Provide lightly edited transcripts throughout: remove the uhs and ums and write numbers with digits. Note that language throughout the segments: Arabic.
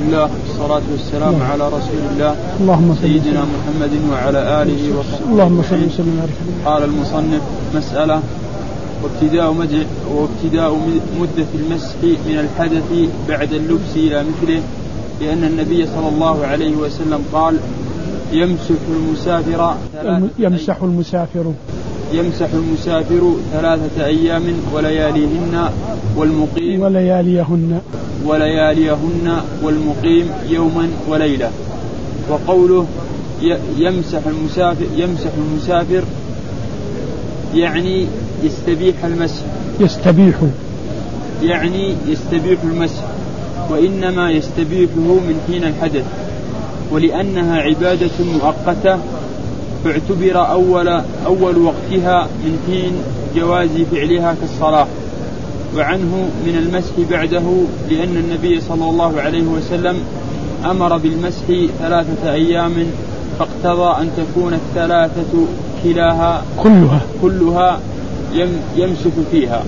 الله والصلاة والسلام على رسول الله سيدنا محمد وعلى آله وصحبه. اللهم صل وسلم عليه. قال المصنف: مسألة: وابتداء مدة المسح من الحدث بعد اللبس إلى مثله، لأن النبي صلى الله عليه وسلم قال: يمسح المسافر 3 أيام ولياليهن والمقيم يوما وليلة. وقوله يمسح المسافر يعني يستبيح المسح، يستبيح المسح، وإنما يستبيحه من حين الحدث، ولأنها عبادة مؤقتة فاعتبر أول وقتها من حين جواز فعلها كالصلاة. وعنه من المسح بعده، لأن النبي صلى الله عليه وسلم أمر بالمسح 3 أيام، فاقتضى أن تكون 3 كلها يمسك فيها.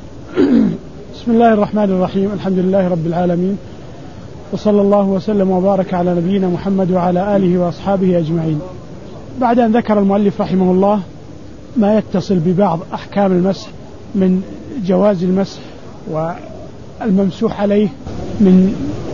بسم الله الرحمن الرحيم. الحمد لله رب العالمين، وصلى الله وسلم وبارك على نبينا محمد وعلى آله وأصحابه أجمعين. بعد أن ذكر المؤلف رحمه الله ما يتصل ببعض أحكام المسح من جواز المسح والممسوح عليه من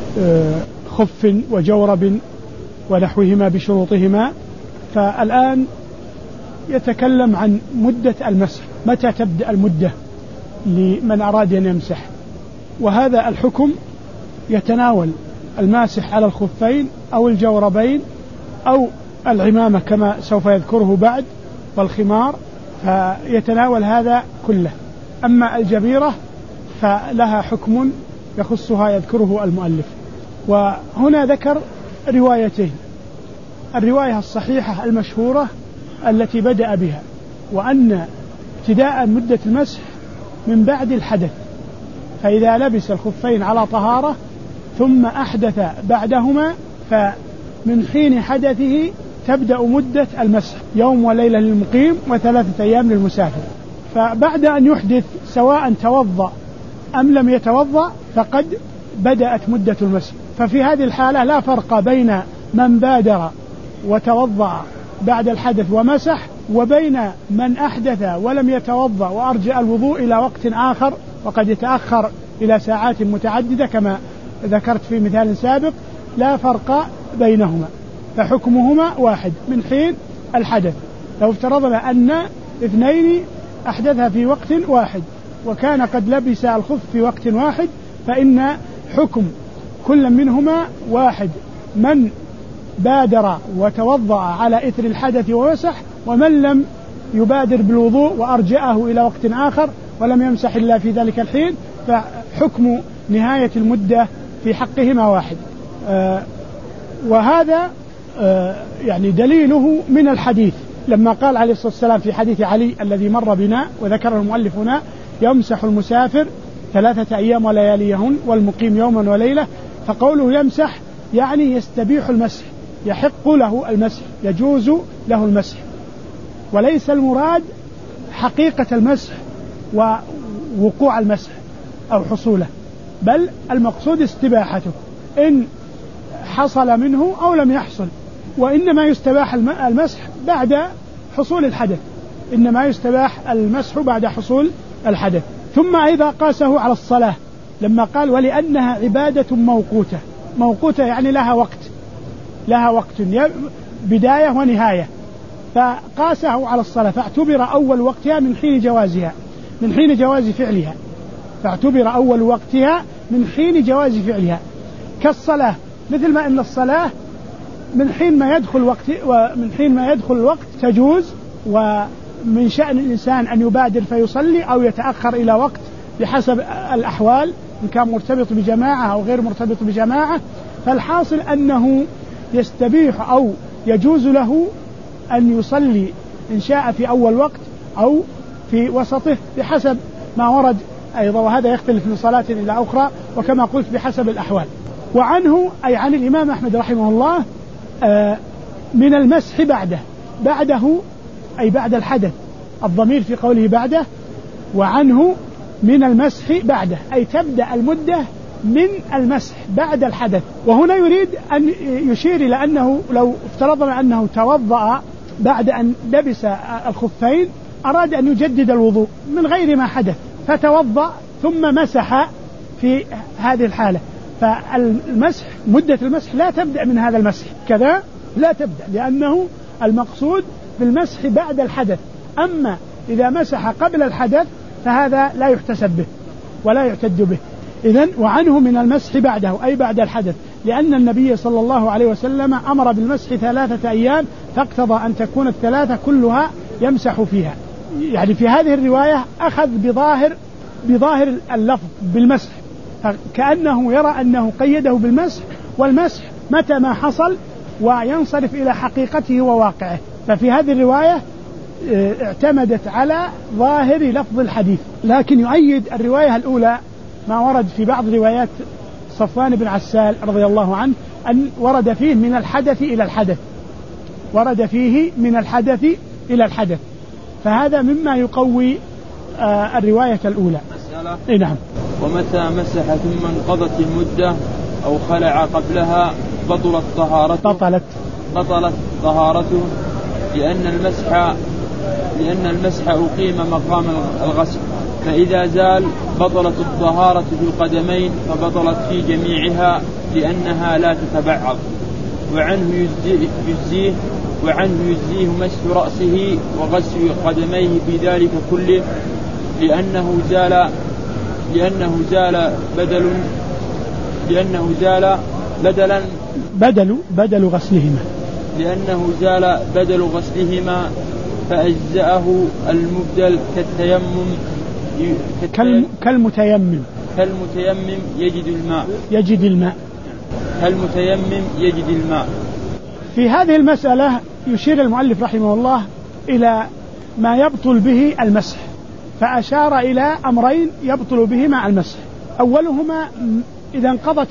خف وجورب ونحوهما بشروطهما، فالآن يتكلم عن مدة المسح، متى تبدأ المدة لمن أراد أن يمسح. وهذا الحكم يتناول الماسح على الخفين أو الجوربين أو العمامة كما سوف يذكره بعد، والخمار، فيتناول هذا كله. أما الجبيرة فلها حكم يخصها يذكره المؤلف. وهنا ذكر روايتين: الرواية الصحيحة المشهورة التي بدأ بها، وأن ابتداء مدة المسح من بعد الحدث، فإذا لبس الخفين على طهارة ثم أحدث بعدهما فمن حين حدثه تبدأ مدة المسح، يوم وليلة للمقيم و3 أيام للمسافر. فبعد أن يحدث سواء توضأ أم لم يتوضأ فقد بدأت مدة المسح. ففي هذه الحالة لا فرق بين من بادر وتوضأ بعد الحدث ومسح وبين من أحدث ولم يتوضأ وأرجع الوضوء إلى وقت آخر، وقد يتأخر إلى ساعات متعددة كما ذكرت في مثال سابق. لا فرق بينهما، فحكمهما واحد من حين الحدث. لو افترضنا أن 2 أحدثها في وقت واحد وكان قد لبس الخف في وقت واحد، فإن حكم كل منهما واحد: من بادر وتوضأ على إثر الحدث ومسح، ومن لم يبادر بالوضوء وأرجعه إلى وقت آخر ولم يمسح إلا في ذلك الحين، فحكم نهاية المدة في حقهما واحد. وهذا يعني دليله من الحديث لما قال عليه الصلاة والسلام في حديث علي الذي مر بنا وذكر المؤلف هنا: يمسح المسافر 3 أيام ولياليهن والمقيم يوما وليلة. فقوله يمسح يعني يستبيح المسح، يحق له المسح، يجوز له المسح، وليس المراد حقيقة المسح ووقوع المسح أو حصوله، بل المقصود استباحته إن حصل منه أو لم يحصل. وإنما يستباح المسح بعد حصول الحدث، إنما يستباح المسح بعد حصول الحدث. ثم أيضا قاسه على الصلاة لما قال: ولأنها عبادة موقوتة يعني لها وقت بداية ونهاية، فقاسه على الصلاة، فاعتبر أول وقتها من حين جوازها، من حين جواز فعلها، فاعتبر أول وقتها من حين جواز فعلها كالصلاة، مثل ما أن الصلاة من حين ما يدخل الوقت تجوز، ومن شأن الإنسان أن يبادر فيصلي أو يتأخر إلى وقت بحسب الأحوال، إن كان مرتبط بجماعة أو غير مرتبط بجماعة. فالحاصل أنه يستبيح أو يجوز له أن يصلي إن شاء في أول وقت أو في وسطه بحسب ما ورد أيضا، وهذا يختلف من صلاة إلى أخرى، وكما قلت بحسب الأحوال. وعنه أي عن الإمام أحمد رحمه الله من المسح بعده أي بعد الحدث، الضمير في قوله بعده، وعنه من المسح بعده أي تبدأ المدة من المسح بعد الحدث. وهنا يريد أن يشير إلى أنه لو افترضنا أنه توضأ بعد أن لبس الخفين أراد أن يجدد الوضوء من غير ما حدث فتوضأ ثم مسح في هذه الحالة، فالمسح مدة المسح لا تبدأ من هذا المسح كذا، لا تبدأ، لأنه المقصود بالمسح بعد الحدث. أما إذا مسح قبل الحدث فهذا لا يحتسب به ولا يعتد به. إذن وعنه من المسح بعده أي بعد الحدث، لأن النبي صلى الله عليه وسلم أمر بالمسح 3 أيام، فاقتضى أن تكون ال3 كلها يمسح فيها. يعني في هذه الرواية أخذ بظاهر اللفظ بالمسح، كأنه يرى أنه قيده بالمسح، والمسح متى ما حصل وينصرف إلى حقيقته وواقعه. ففي هذه الرواية اعتمدت على ظاهر لفظ الحديث، لكن يؤيد الرواية الأولى ما ورد في بعض روايات صفوان بن عسال رضي الله عنه أن ورد فيه من الحدث إلى الحدث، ورد فيه من الحدث إلى الحدث، فهذا مما يقوي الرواية الأولى. نعم. ومتى مسح ثم انقضت المدة أو خلع قبلها بطلت طهارته لأن المسح أقيم مقام الغسل، فإذا زال بطلت الطهارة في القدمين فبطلت في جميعها لأنها لا تتبعض. وعنه يجزيه مسح رأسه وغسل قدميه في ذلك كله لأنه زال بدل غسلهما فأجزأه المبدل كالمتيمم يجد الماء. في هذه المسألة يشير المؤلف رحمه الله إلى ما يبطل به المسح، فأشار إلى أمرين يبطل بهما المسح. أولهما إذا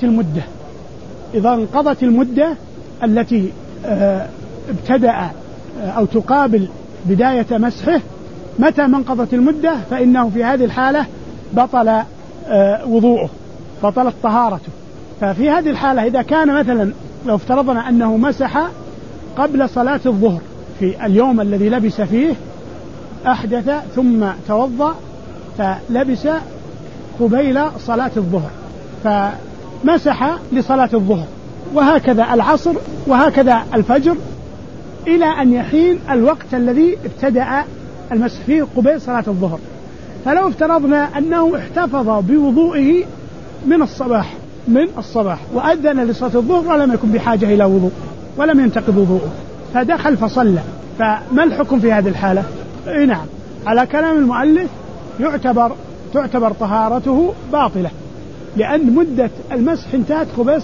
انقضت المدة التي ابتدأ أو تقابل بداية مسحه، متى ما انقضت المدة فإنه في هذه الحالة بطل وضوءه، بطلت طهارته. ففي هذه الحالة إذا كان مثلا لو افترضنا أنه مسح قبل صلاة الظهر في اليوم الذي لبس فيه، أحدث ثم توضأ فلبس قبيل صلاة الظهر فمسح لصلاة الظهر، وهكذا العصر وهكذا الفجر، إلى أن يحين الوقت الذي ابتدأ المسح فيه قبيل صلاة الظهر. فلو افترضنا أنه احتفظ بوضوئه من الصباح وأذن لصلاة الظهر ولم يكن بحاجة إلى وضوء ولم ينتقض وضوءه فدخل فصلى، فما الحكم في هذه الحالة؟ نعم، على كلام المؤلف تعتبر طهارته باطلة، لأن مدة المسح انتهت قبيل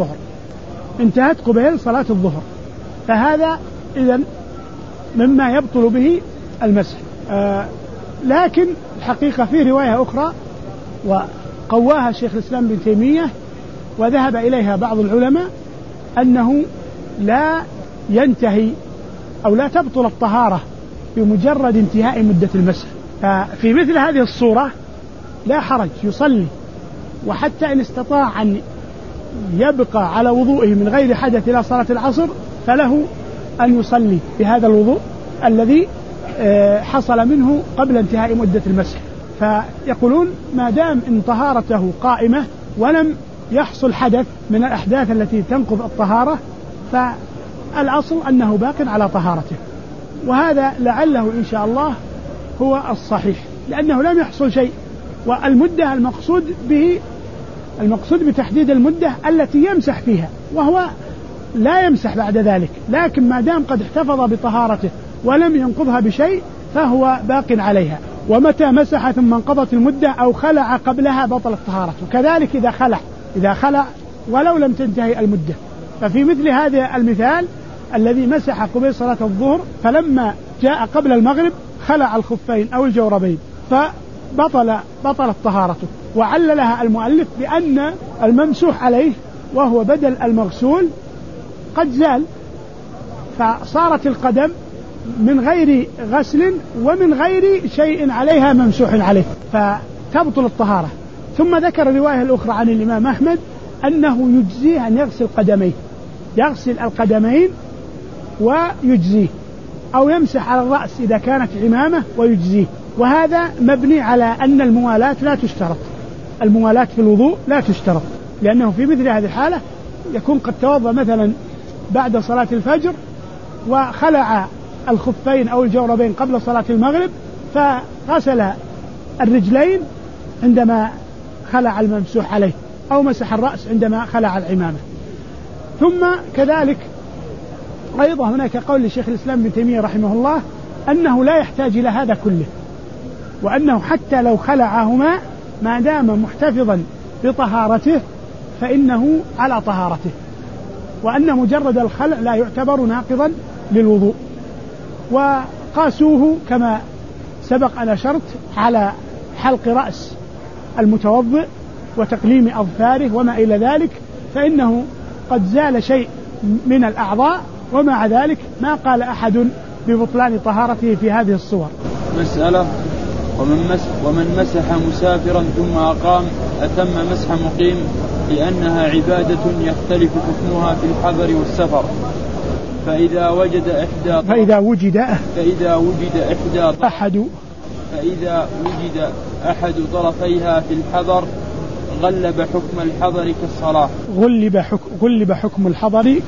صلاة الظهر، فهذا إذن مما يبطل به المسح. لكن الحقيقة في رواية أخرى وقواها شيخ الإسلام بن تيمية وذهب إليها بعض العلماء أنه لا ينتهي أو لا تبطل الطهارة بمجرد انتهاء مدة المسح. ففي مثل هذه الصورة لا حرج، يصلي، وحتى إن استطاع أن يبقى على وضوئه من غير حدث إلى صلاة العصر فله أن يصلي بهذا الوضوء الذي حصل منه قبل انتهاء مدة المسح. فيقولون ما دام إن طهارته قائمة ولم يحصل حدث من الأحداث التي تنقض الطهارة فالأصل أنه باق على طهارته، وهذا لعله إن شاء الله هو الصحيح، لأنه لم يحصل شيء. والمدة المقصود بتحديد المدة التي يمسح فيها، وهو لا يمسح بعد ذلك، لكن ما دام قد احتفظ بطهارته ولم ينقضها بشيء فهو باق عليها. ومتى مسح ثم انقضت المدة أو خلع قبلها بطلت طهارته، كذلك إذا خلع ولو لم تنتهي المدة. ففي مثل هذا المثال الذي مسح قبل صلاة الظهر فلما جاء قبل المغرب خلع الخفين أو الجوربين فبطلت طهارته. وعللها المؤلف بأن الممسوح عليه وهو بدل المغسول قد زال، فصارت القدم من غير غسل ومن غير شيء عليها ممسوح عليه فتبطل الطهارة. ثم ذكر الرواية الأخرى عن الإمام أحمد أنه يجزيه أن يغسل قدميه، يغسل القدمين ويجزيه، أو يمسح على الرأس إذا كانت عمامة ويجزيه. وهذا مبني على أن الموالاة لا تشترط، الموالاة في الوضوء لا تشترط، لأنه في مثل هذه الحالة يكون قد توضأ مثلا بعد صلاة الفجر وخلع الخفين أو الجوربين قبل صلاة المغرب، فغسل الرجلين عندما خلع الممسوح عليه، أو مسح الرأس عندما خلع العمامة. ثم كذلك أيضا هناك قول لشيخ الإسلام ابن تيمية رحمه الله أنه لا يحتاج إلى هذا كله، وأنه حتى لو خلعهما ما دام محتفظا بطهارته فإنه على طهارته، وأن مجرد الخلع لا يعتبر ناقضا للوضوء. وقاسوه كما سبق أن أشرت على حلق رأس المتوضئ وتقليم أظفاره وما إلى ذلك، فإنه قد زال شيء من الأعضاء، ومع ذلك ما قال أحد ببطلان طهارته في هذه الصور. مسألة: ومن مسح مسافرا ثم أقام أتم مسح مقيم، لأنها عبادة يختلف حكمها في الحضر والسفر، فإذا وجد أحد طرفيها في الحضر غلب حكم الحضر كالصلاة. غلب حكم الحضر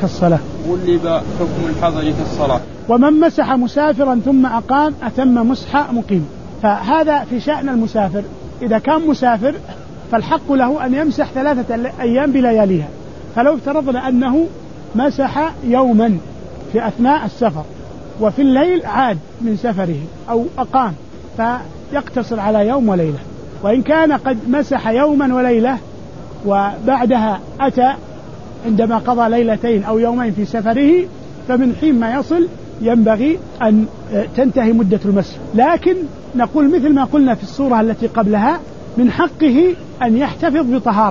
كالصلاة. ومن مسح مسافرا ثم أقام أتم مسح مقيم. فهذا في شأن المسافر، إذا كان مسافر فالحق له أن يمسح 3 أيام بلياليها. فلو افترضنا أنه مسح يوما في أثناء السفر وفي الليل عاد من سفره أو أقام، فيقتصر على يوم وليلة. وإن كان قد مسح يوما وليلة وبعدها أتى عندما قضى ليلتين أو يومين في سفره، فمن حين ما يصل ينبغي أن تنتهي مدة المسح. لكن نقول مثل ما قلنا في الصورة التي قبلها، من حقه أن يحتفظ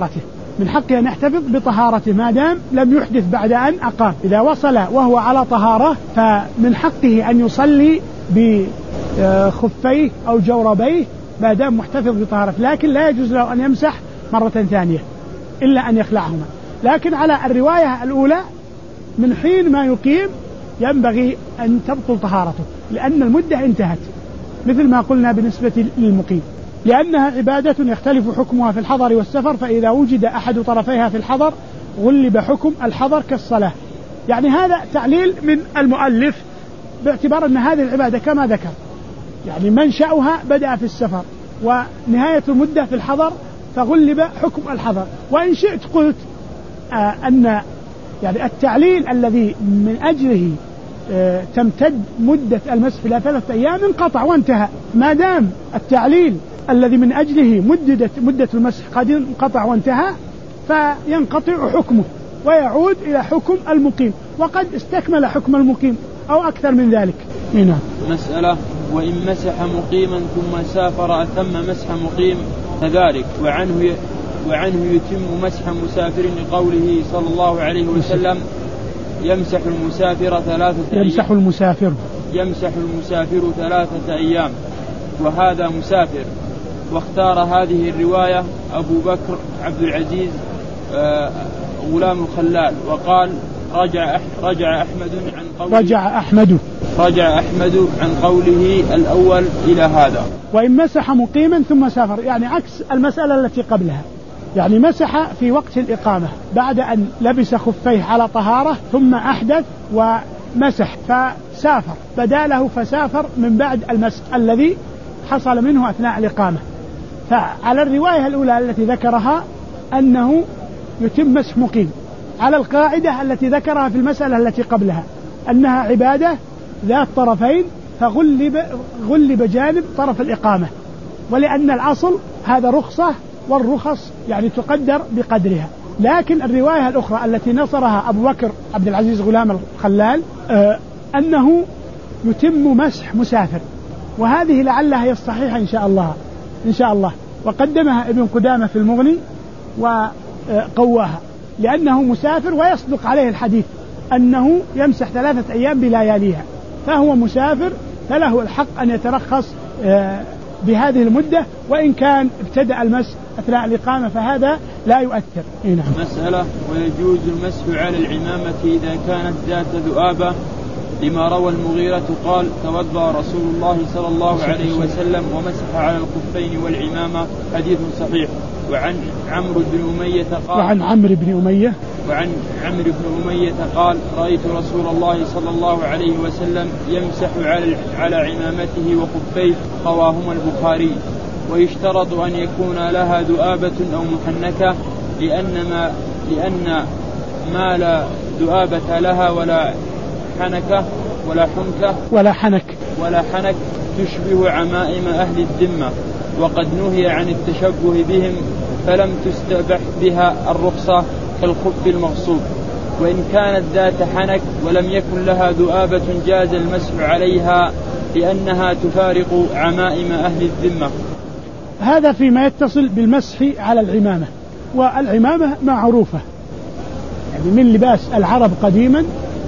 بطهارته ما دام لم يحدث بعد أن أقام. إذا وصل وهو على طهارة فمن حقه أن يصلي بخفيه أو جوربيه ما دام محتفظ بطهارته، لكن لا يجوز له أن يمسح مرة ثانية إلا أن يخلعهما. لكن على الرواية الأولى من حين ما يقيم ينبغي أن تبطل طهارته، لأن المدة انتهت، مثل ما قلنا بالنسبة للمقيم، لأنها عبادة يختلف حكمها في الحضر والسفر، فإذا وجد أحد طرفيها في الحضر غلب حكم الحضر كالصلاة. يعني هذا تعليل من المؤلف باعتبار أن هذه العبادة كما ذكر يعني منشأها بدأ في السفر ونهاية المدة في الحضر، فغلب حكم الحضر. وإن شئت قلت أن يعني التعليل الذي من أجله تمتد مدة المسح إلى 3 أيام انقطع وانتهى. ما دام التعليل الذي من أجله مدة المسح قد انقطع وانتهى، فينقطع حكمه ويعود إلى حكم المقيم، وقد استكمل حكم المقيم أو أكثر من ذلك. هنا مسألة: وإن مسح مقيما ثم سافر أتم مسح مقيم كذلك، وعنه يتم مسح مسافر لقوله صلى الله عليه وسلم: يمسح المسافر 3 أيام، وهذا مسافر. واختار هذه الرواية أبو بكر عبد العزيز غلام الخلال، وقال: رجع أحمد عن قوله الأول إلى هذا. وإن مسح مقيما ثم سافر، يعني عكس المسألة التي قبلها، يعني مسح في وقت الإقامة بعد أن لبس خفيه على طهارة ثم أحدث ومسح فسافر بداله، فسافر من بعد المسح الذي حصل منه أثناء الإقامة. فعلى الرواية الأولى التي ذكرها أنه يتم مسح مقيم، على القاعدة التي ذكرها في المسألة التي قبلها أنها عبادة ذات طرفين، فغلب جانب طرف الإقامة، ولأن الأصل هذا رخصة، والرخص يعني تقدر بقدرها. لكن الرواية الأخرى التي نصرها أبو بكر عبد العزيز غلام الخلال أنه يتم مسح مسافر، وهذه لعلها هي الصحيحة إن شاء الله، وقدمها ابن قدامة في المغني وقواها، لأنه مسافر ويصدق عليه الحديث أنه يمسح 3 أيام بلياليها، فهو مسافر فله الحق أن يترخص بهذه المدة، وإن كان ابتدأ المسح أثناء الإقامة فهذا لا يؤثر. نعم. مسألة: ويجوز المسح على العمامة إذا كانت ذات ذؤابة، لما روى المغيرة قال: توضأ رسول الله صلى الله عليه وسلم ومسح على الخفين والعمامة، حديث صحيح. وعن عمرو بن أمية قال: رأيت رسول الله صلى الله عليه وسلم يمسح على عمامته وخفيه، رواهما البخاري. ويشترط أن يكون لها ذؤابة أو محنكة، لأن ما لا ذؤابة لها ولا حنكة ولا حنك تشبه عمائم أهل الذمة، وقد نهي عن التشبه بهم، فلم تستبح بها الرخصة كالخف المغصوب. وإن كانت ذات حنك ولم يكن لها ذؤابة جاز المسح عليها، لأنها تفارق عمائم أهل الذمة. هذا فيما يتصل بالمسح على العمامة. والعمامة معروفة يعني من لباس العرب قديما،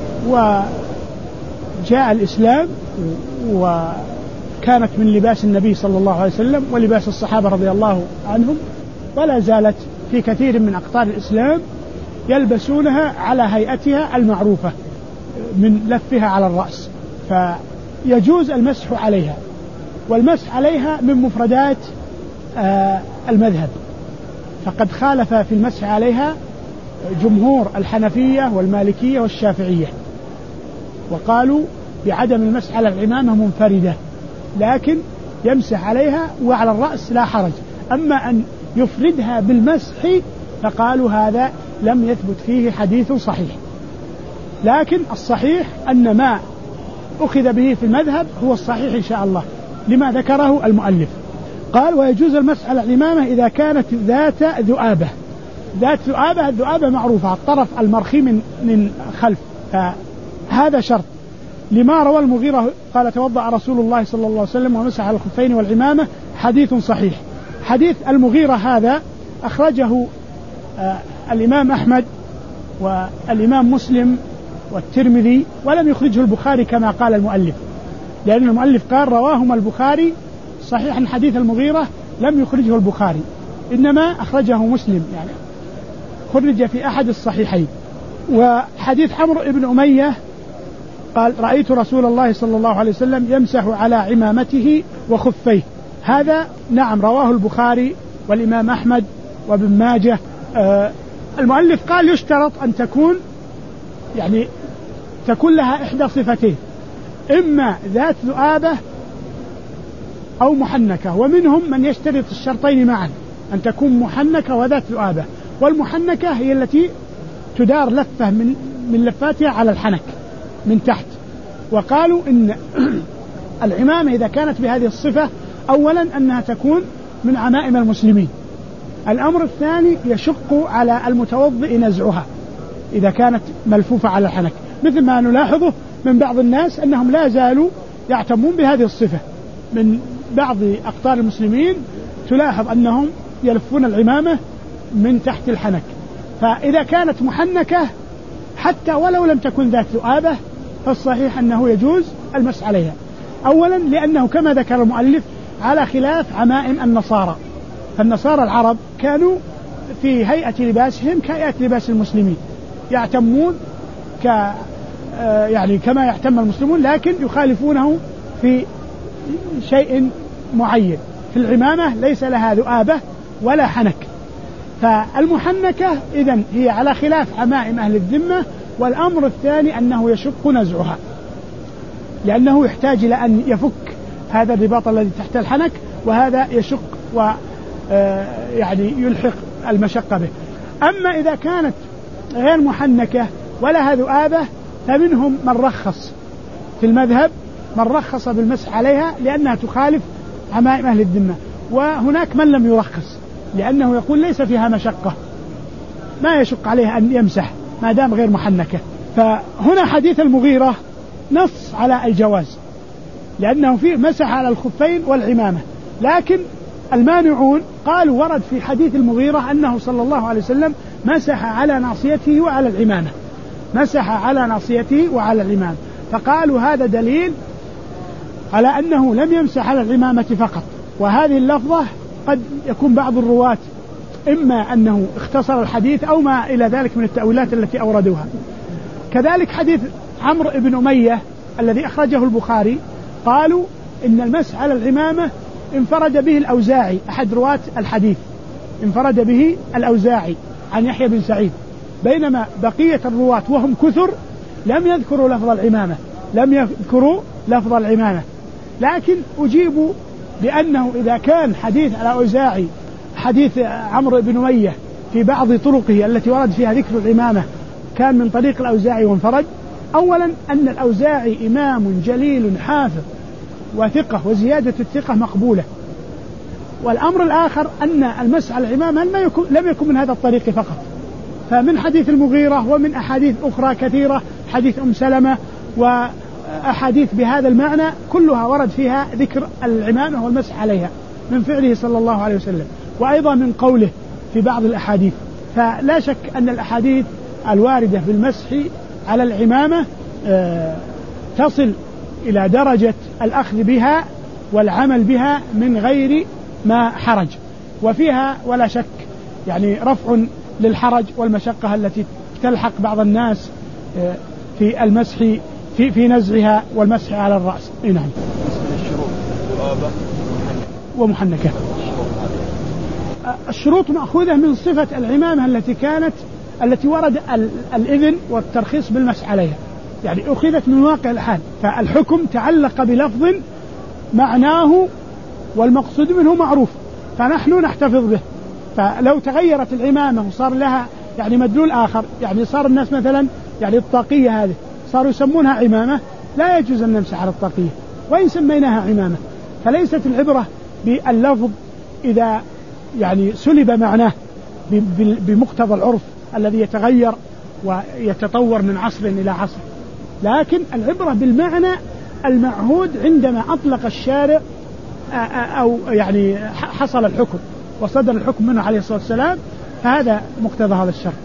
وجاء الإسلام وكانت من لباس النبي صلى الله عليه وسلم ولباس الصحابة رضي الله عنهم، ولا زالت في كثير من أقطار الإسلام يلبسونها على هيئتها المعروفة من لفها على الرأس، فيجوز المسح عليها. والمسح عليها من مفردات المذهب، فقد خالف في المسح عليها جمهور الحنفية والمالكية والشافعية، وقالوا بعدم المسح على العمامة منفردة، لكن يمسح عليها وعلى الرأس لا حرج. أما أن يفردها بالمسح فقالوا هذا لم يثبت فيه حديث صحيح. لكن الصحيح أن ما أخذ به في المذهب هو الصحيح إن شاء الله، لما ذكره المؤلف. قال: ويجوز المسح على العمامة إذا كانت ذات ذؤابة. ذات ذؤابة، الذؤابة معروفة، الطرف المرخي من خلف، هذا شرط. لما روى المغيرة قال: توضأ رسول الله صلى الله عليه وسلم ومسح على الخفين والعمامة، حديث صحيح. حديث المغيرة هذا أخرجه الإمام أحمد والإمام مسلم والترمذي، ولم يخرجه البخاري كما قال المؤلف، لأن المؤلف قال رواهما البخاري. صحيح أن حديث المغيرة لم يخرجه البخاري، إنما أخرجه مسلم، يعني خرج في أحد الصحيحين. وحديث عمرو بن أمية قال: رأيت رسول الله صلى الله عليه وسلم يمسح على عمامته وخفيه، هذا نعم رواه البخاري والإمام أحمد وابن ماجه. المؤلف قال: يشترط أن تكون لها إحدى صفتين، إما ذات ذؤابة أو محنكة، ومنهم من يشترط الشرطين معا، أن تكون محنكة وذات ذؤابة. والمحنكة هي التي تدار لفة من لفاتها على الحنك من تحت. وقالوا إن العمامة إذا كانت بهذه الصفة، أولا أنها تكون من عمائم المسلمين. الأمر الثاني يشق على المتوضئ نزعها إذا كانت ملفوفة على الحنك، مثل ما نلاحظه من بعض الناس أنهم لا زالوا يعتمون بهذه الصفة. من بعض أقطار المسلمين تلاحظ أنهم يلفون العمامة من تحت الحنك. فإذا كانت محنكة حتى ولو لم تكن ذات ذؤابة فالصحيح أنه يجوز المسح عليها. أولا لأنه كما ذكر المؤلف على خلاف عمائم النصارى، فالنصارى العرب كانوا في هيئة لباسهم كهيئة لباس المسلمين، يعتمون يعني كما يعتم المسلمون، لكن يخالفونه في شيء معين. في العمامة ليس لها ذؤابة ولا حنك، فالمحنكة إذن هي على خلاف عمائم أهل الذمة. والأمر الثاني أنه يشق نزعها، لأنه يحتاج إلى أن يفك هذا الرباط الذي تحت الحنك، وهذا يشق يعني يلحق المشقة به. أما إذا كانت غير محنكة ولها ذؤابة فمنهم من رخص في المذهب، من رخص بالمسح عليها لأنها تخالف عمائم أهل الذمة، وهناك من لم يرخص لأنه يقول ليس فيها مشقة، ما يشق عليها أن يمسح ما دام غير محنكة. فهنا حديث المغيرة نص على الجواز، لأنه فيه مسح على الخفين والعمامة. لكن المانعون قالوا ورد في حديث المغيرة أنه صلى الله عليه وسلم مسح على ناصيته وعلى العمامة، مسح على ناصيته وعلى العمامة، فقالوا هذا دليل على أنه لم يمسح على العمامة فقط، وهذه اللفظة قد يكون بعض الرواة إما أنه اختصر الحديث أو ما إلى ذلك من التأويلات التي أوردوها. كذلك حديث عمرو بن أمية الذي أخرجه البخاري قالوا إن المسح على العمامة انفرد به الأوزاعي أحد رواة الحديث، انفرد به الأوزاعي عن يحيى بن سعيد، بينما بقية الرواة وهم كثر لم يذكروا لفظ العمامة. لكن أجيبوا بأنه إذا كان حديث على أوزاعي حديث عمرو بن أمية في بعض طرقه التي ورد فيها ذكر العمامة كان من طريق الأوزاعي وانفرد، أولا أن الأوزاعي إمام جليل حافظ وثقة، وزيادة الثقة مقبولة. والأمر الآخر أن المسح على العمامة لم يكن من هذا الطريق فقط، فمن حديث المغيرة ومن أحاديث أخرى كثيرة، حديث أم سلمة وأحاديث بهذا المعنى كلها ورد فيها ذكر العمامة والمسح عليها من فعله صلى الله عليه وسلم، وأيضا من قوله في بعض الأحاديث. فلا شك أن الأحاديث الواردة بالمسح على العمامة تصل إلى درجة الأخذ بها والعمل بها من غير ما حرج، وفيها ولا شك يعني رفع للحرج والمشقة التي تلحق بعض الناس في المسح في نزعها والمسح على الرأس. نعم. ومحنكة. الشروط مأخوذة من صفة العمامة التي ورد الإذن والترخيص بالمسح عليها، يعني أخذت من واقع الحال، فالحكم تعلق بلفظ معناه والمقصود منه معروف فنحن نحتفظ به. فلو تغيرت العمامة وصار لها يعني مدلول آخر، يعني صار الناس مثلا يعني الطاقية هذه صاروا يسمونها عمامة، لا يجوز أن نمسح على الطاقية وإن سميناها عمامة. فليست العبرة باللفظ إذا يعني سلب معناه بمقتضى العرف الذي يتغير ويتطور من عصر إلى عصر، لكن العبرة بالمعنى المعهود عندما أطلق الشارع أو يعني حصل الحكم وصدر الحكم منه عليه الصلاة والسلام، فهذا مقتضى هذا الشرط.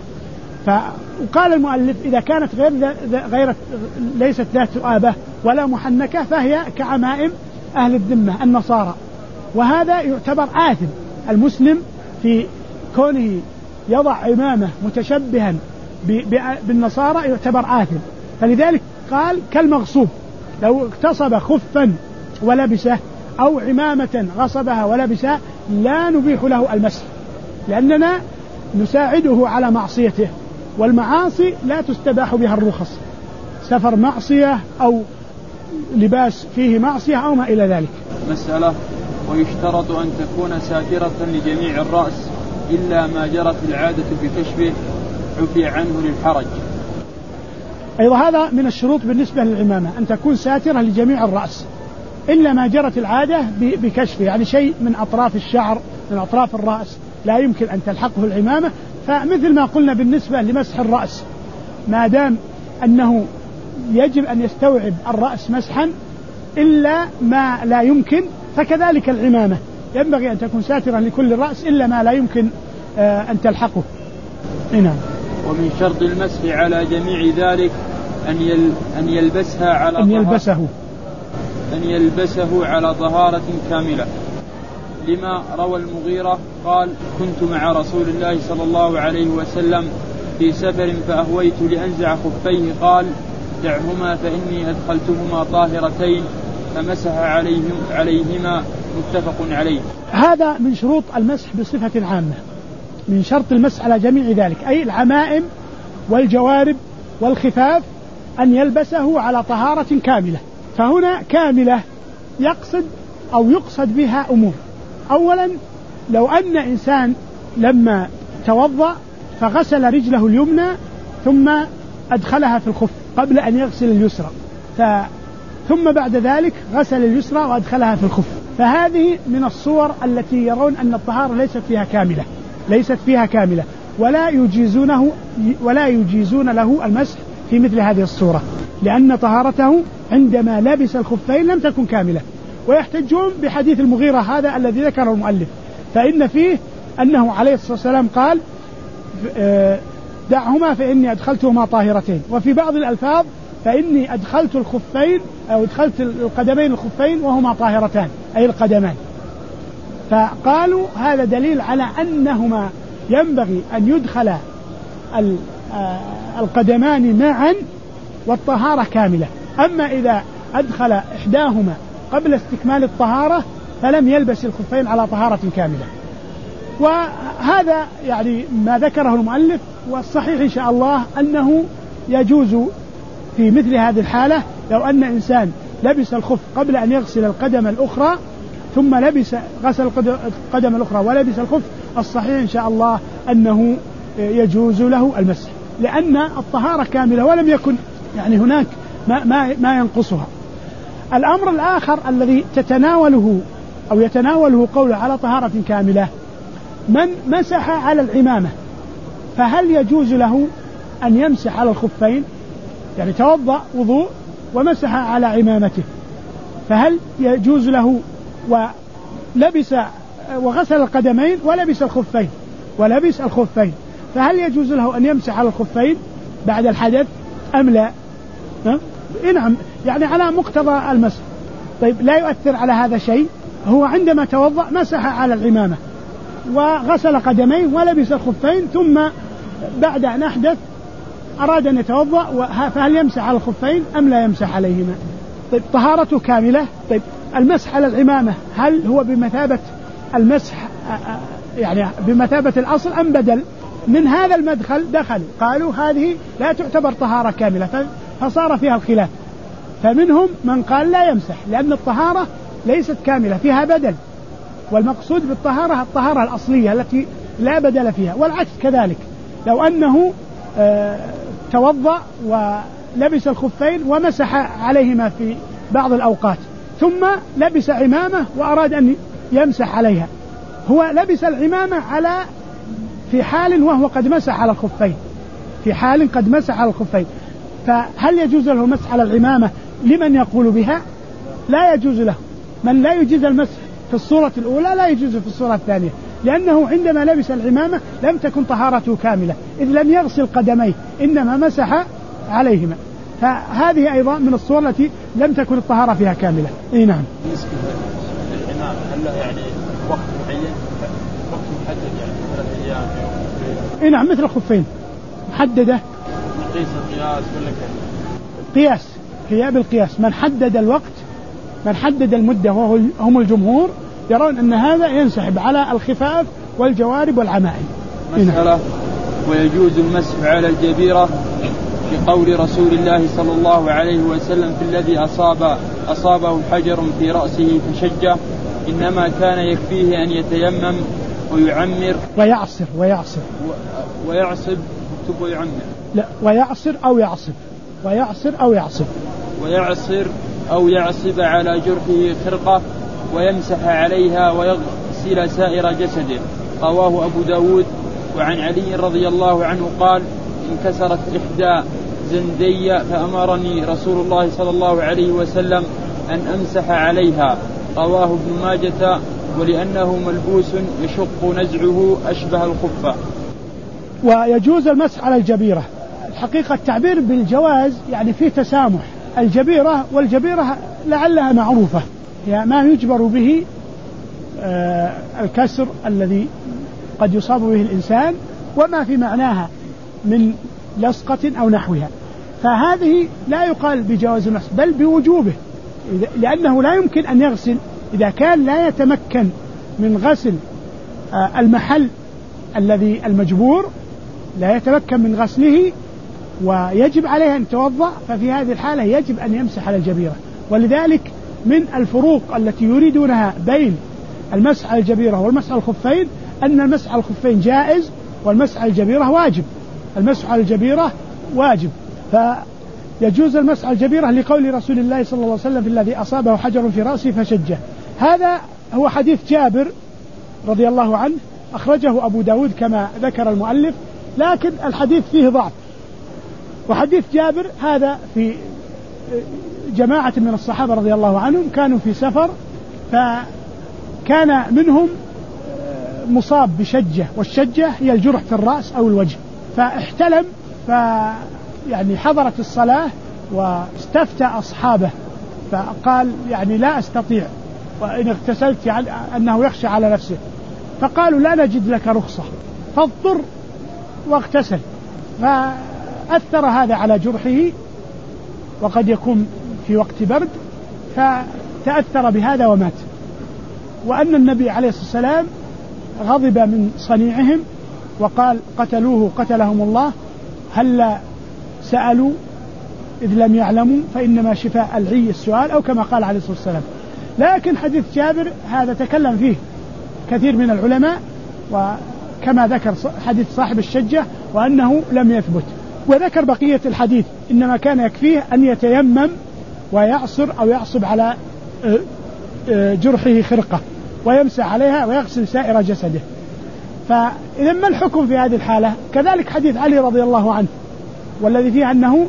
وقال المؤلف إذا كانت غير ليست ذات آبة ولا محنكة فهي كعمائم أهل الذمة النصارى، وهذا يعتبر آثم. المسلم في كونه يضع عمامة متشبها بالنصارى يعتبر آثم، فلذلك قال كالمغصوب، لو اغتصب خفا ولبسه أو عمامة غصبها ولبسها لا نبيح له المسح، لأننا نساعده على معصيته، والمعاصي لا تستباح بها الرخص، سفر معصية أو لباس فيه معصية أو ما إلى ذلك. مسألة: ويشترط أن تكون ساترة لجميع الرأس إلا ما جرت العادة بكشفه عفي عنه للحرج. أيضا هذا من الشروط بالنسبة للعمامة، أن تكون ساترة لجميع الرأس إلا ما جرت العادة بكشفه، يعني شيء من أطراف الشعر من أطراف الرأس لا يمكن أن تلحقه العمامة. فمثل ما قلنا بالنسبة لمسح الرأس، ما دام أنه يجب أن يستوعب الرأس مسحا إلا ما لا يمكن، فكذلك العمامة ينبغي أن تكون ساترة لكل الرأس إلا ما لا يمكن أن تلحقه. نعم. ومن شرط المسح على جميع ذلك أن يلبسه على طهارة كاملة، لما روى المغيرة قال: كنت مع رسول الله صلى الله عليه وسلم في سفر فأهويت لأنزع خفيه، قال: دعهما فإني أدخلتهما طاهرتين، فمسح عليهما، متفق عليه. هذا من شروط المسح بصفة عامة، من شرط المسح على جميع ذلك، أي العمائم والجوارب والخفاف أن يلبسه على طهارة كاملة. فهنا كاملة يقصد بها أمور. أولا، لو أن إنسان لما توضأ فغسل رجله اليمنى ثم أدخلها في الخف قبل أن يغسل اليسرى، ثم بعد ذلك غسل اليسرى وأدخلها في الخف، فهذه من الصور التي يرون أن الطهارة ليست فيها كاملة ولا يجيزون له المسح في مثل هذه الصورة، لأن طهارته عندما لبس الخفين لم تكن كاملة. ويحتجون بحديث المغيرة هذا الذي ذكره المؤلف، فإن فيه أنه عليه الصلاة والسلام قال: دعهما فإني أدخلتهما طاهرتين، وفي بعض الألفاظ فإني أدخلت الخفين أو أدخلت القدمين الخفين وهما طاهرتان، أي القدمان. فقالوا هذا دليل على أنهما ينبغي أن يدخل القدمان معا والطهارة كاملة. أما إذا أدخل إحداهما قبل استكمال الطهارة فلم يلبس الخفين على طهارة كاملة. وهذا يعني ما ذكره المؤلف، والصحيح إن شاء الله أنه يجوز في مثل هذه الحالة لو أن إنسان لبس الخف قبل أن يغسل القدم الأخرى ثم غسل القدم الأخرى ولبس الخف، الصحيح إن شاء الله أنه يجوز له المسح، لأن الطهارة كاملة ولم يكن يعني هناك ما ينقصها. الأمر الآخر الذي يتناوله قوله على طهارة كاملة: من مسح على العمامة فهل يجوز له أن يمسح على الخفين؟ يعني توضأ وضوء ومسح على عمامته، فهل يجوز له ولبس وغسل القدمين ولبس الخفين فهل يجوز له أن يمسح على الخفين بعد الحدث أم لا؟ نعم، يعني على مقتضى المسح. طيب لا يؤثر على هذا شيء، هو عندما توضأ مسح على العمامة وغسل قدميه ولبس الخفين، ثم بعد أن أحدث أراد أن يتوضأ، فهل يمسح على الخفين أم لا يمسح عليهما؟ طيب طهارته كاملة. طيب المسح على العمامة هل هو بمثابة المسح يعني بمثابة الأصل أم بدل؟ من هذا المدخل قالوا هذه لا تعتبر طهارة كاملة، فصار فيها الخلاف. فمنهم من قال لا يمسح لأن الطهارة ليست كاملة، فيها بدل، والمقصود بالطهارة الطهارة الأصلية التي لا بدل فيها. والعكس كذلك، لو أنه توضأ ولبس الخفين ومسح عليهما في بعض الأوقات ثم لبس عمامة وأراد أن يمسح عليها، هو لبس العمامة في حال وهو قد مسح على الخفين، فهل يجوز له المسح على العمامة لمن يقول بها؟ لا يجوز له. من لا يجوز المسح في الصورة الأولى لا يجوز في الصورة الثانية، لأنه عندما لبس العمامة لم تكن طهارته كاملة، إذ لم يغسل قدميه إنما مسح عليهما، فهذه أيضا من الصور التي لم تكن الطهارة فيها كاملة. نعم. بالنسبة للعمامة هل له يعني وقت معين، وقت محدد يعني 3 أيام؟ نعم، مثل الخفين محددة. نقيس القياس ولا قياس؟ هي بالقياس. من حدد الوقت، من حدد المدة وهم الجمهور يرون أن هذا ينسحب على الخفاف والجوارب والعمائم. مسألة: ويجوز المسح على الجبيرة لقول رسول الله صلى الله عليه وسلم في الذي أصابه حجر في رأسه فشجه، إنما كان يكفيه أن يتيمم ويعمر ويعصر ويعصب ويعمر. لا، ويعصر أو يعصب على جرحه خرقة ويمسح عليها ويغسل سائر جسده. رواه أبو داود. وعن علي رضي الله عنه قال: انكسرت إحدى زندي فأمرني رسول الله صلى الله عليه وسلم أن أمسح عليها. رواه ابن ماجة. ولأنه ملبوس يشق نزعه أشبه الخفة. ويجوز المسح على الجبيرة. الحقيقة التعبير بالجواز يعني فيه تسامح. الجبيرة والجبيرة لعلها معروفة، يعني ما يجبر به الكسر الذي قد يصاب به الإنسان وما في معناها من لصقة أو نحوها، فهذه لا يقال بجواز المسح بل بوجوبه، لأنه لا يمكن أن يغسل إذا كان لا يتمكن من غسل المحل الذي المجبور، لا يتمكن من غسله ويجب عليه أن يتوضأ، ففي هذه الحالة يجب أن يمسح على الجبيرة. ولذلك من الفروق التي يريدونها بين المسح على الجبيرة والمسح على الخفين أن المسح على الخفين جائز والمسح على الجبيرة واجب. المسح على الجبيرة واجب، فيجوز المسح على الجبيرة لقول رسول الله صلى الله عليه وسلم في الذي أصابه حجر في رأسه فشجه. هذا هو حديث جابر رضي الله عنه، أخرجه أبو داود كما ذكر المؤلف، لكن الحديث فيه ضعف. وحديث جابر هذا في جماعة من الصحابة رضي الله عنهم كانوا في سفر، فكان منهم مصاب بشجة، والشجة هي الجرح في الرأس أو الوجه، فاحتلم، يعني حضرت الصلاة واستفتى أصحابه فقال يعني لا أستطيع وإن اغتسلت يعني أنه يخشى على نفسه، فقالوا لا نجد لك رخصة، فاضطر واغتسل، فأثر هذا على جرحه، وقد يكون في وقت برد، فتأثر بهذا ومات. وأن النبي عليه الصلاة والسلام غضب من صنيعهم وقال قتلوه قتلهم الله، هل سألوا إذ لم يعلموا فإنما شفاء العي السؤال، أو كما قال عليه الصلاة والسلام. لكن حديث جابر هذا تكلم فيه كثير من العلماء، وكما ذكر حديث صاحب الشجة وأنه لم يثبت، وذكر بقية الحديث إنما كان يكفيه أن يتيمم ويعصر أو يعصب على جرحه خرقة ويمسح عليها ويغسل سائر جسده. فإذا ما الحكم في هذه الحالة؟ كذلك حديث علي رضي الله عنه والذي فيه أنه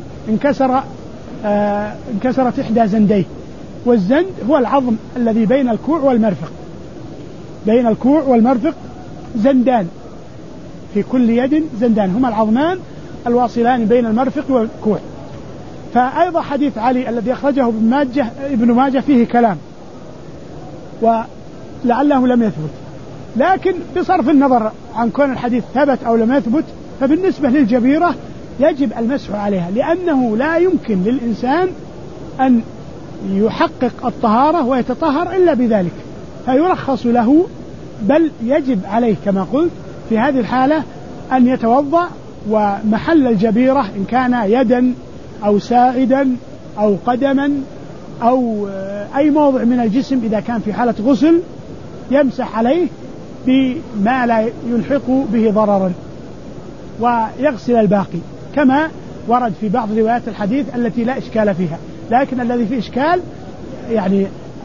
انكسرت إحدى زنديه، والزند هو العظم الذي بين الكوع والمرفق، بين الكوع والمرفق زندان، في كل يد زندان، هما العظمان الواصلان بين المرفق والكوع. فأيضا حديث علي الذي أخرجه ابن ماجه فيه كلام ولعله لم يثبت، لكن بصرف النظر عن كون الحديث ثبت أو لم يثبت، فبالنسبة للجبيرة يجب المسح عليها، لأنه لا يمكن للإنسان أن يحقق الطهارة ويتطهر إلا بذلك، فيرخص له، بل يجب عليه كما قلت في هذه الحالة أن يتوضأ، ومحل الجبيرة إن كان يدا أو ساعدا أو قدما أو أي موضع من الجسم إذا كان في حالة غسل يمسح عليه بما لا يلحق به ضررا ويغسل الباقي، كما ورد في بعض روايات الحديث التي لا إشكال فيها. لكن الذي فيه إشكال يعني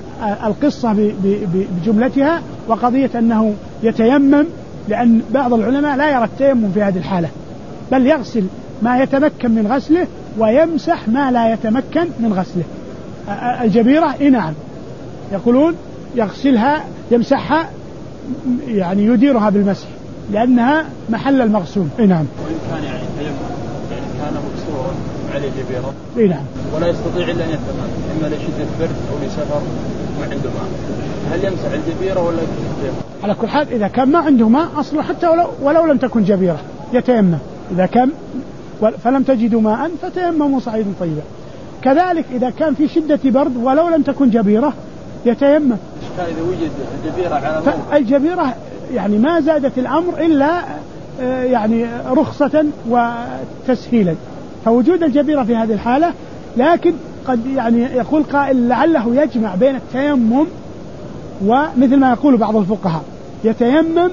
القصة بجملتها، وقضية أنه يتيمم، لأن بعض العلماء لا يرى التيمم في هذه الحالة، بل يغسل ما يتمكن من غسله ويمسح ما لا يتمكن من غسله. الجبيرة نعم يقولون يغسلها يمسحها، يعني يديرها بالمسح لأنها محل المغسول. نعم. وإن كان يعني تيمم يعني كان مكسورا عليه جبيرة نعم ولا يستطيع إلا أن يتيمم، إما لشدة برد أو لسفر ما عنده ماء، هل يمسح الجبيرة ولا يتيمم؟ على كل حال إذا كان ما عنده ماء أصلا، حتى ولو لم تكن جبيرة يتيمم، إذا كان فلم تجدوا ماء فتيمموا صعيدا طيبا. كذلك إذا كان في شدة برد ولو لم تكن جبيرة يتيمم. إذا وجد الجبيرة على الجبيرة يعني ما زادت الأمر إلا يعني رخصة وتسهيلا، فوجود الجبيرة في هذه الحالة. لكن قد يعني يقول قائل لعله يجمع بين التيمم ومثل ما يقول بعض الفقهاء يتيمم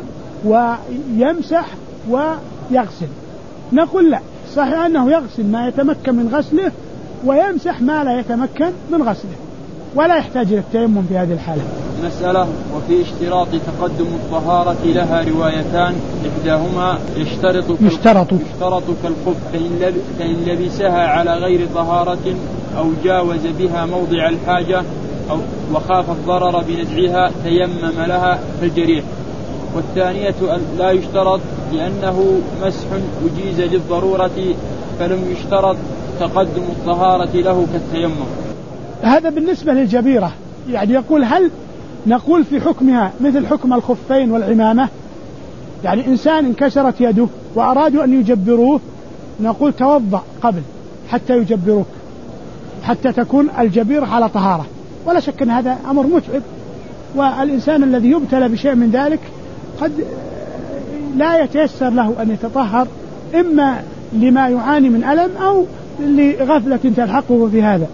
ويمسح ويغسل. نقول لا، صحيح أنه يغسل ما يتمكن من غسله ويمسح ما لا يتمكن من غسله، ولا يحتاج إلى التيمم في هذه الحالة. مسألة. وفي اشتراط تقدم الطهارة لها روايتان، إحداهما يشترط كالخف، فإن لبسها على غير طهارة أو جاوز بها موضع الحاجة أو وخاف الضرر بنزعها تيمم لها كالجريح. والثانية لا يشترط لأنه مسح أجيز للضرورة، فلم يشترط تقدم الطهارة له كالتيمم. هذا بالنسبة للجبيرة، يعني يقول هل نقول في حكمها مثل حكم الخفين والعمامة؟ يعني إنسان انكسرت يده وأرادوا أن يجبروه، نقول توضأ قبل حتى يجبروك حتى تكون الجبيرة على طهارة. ولا شك أن هذا أمر متعب، والإنسان الذي يبتلى بشيء من ذلك قد لا يتيسر له أن يتطهر، إما لما يعاني من ألم أو لغفلة تلحقه في هذا.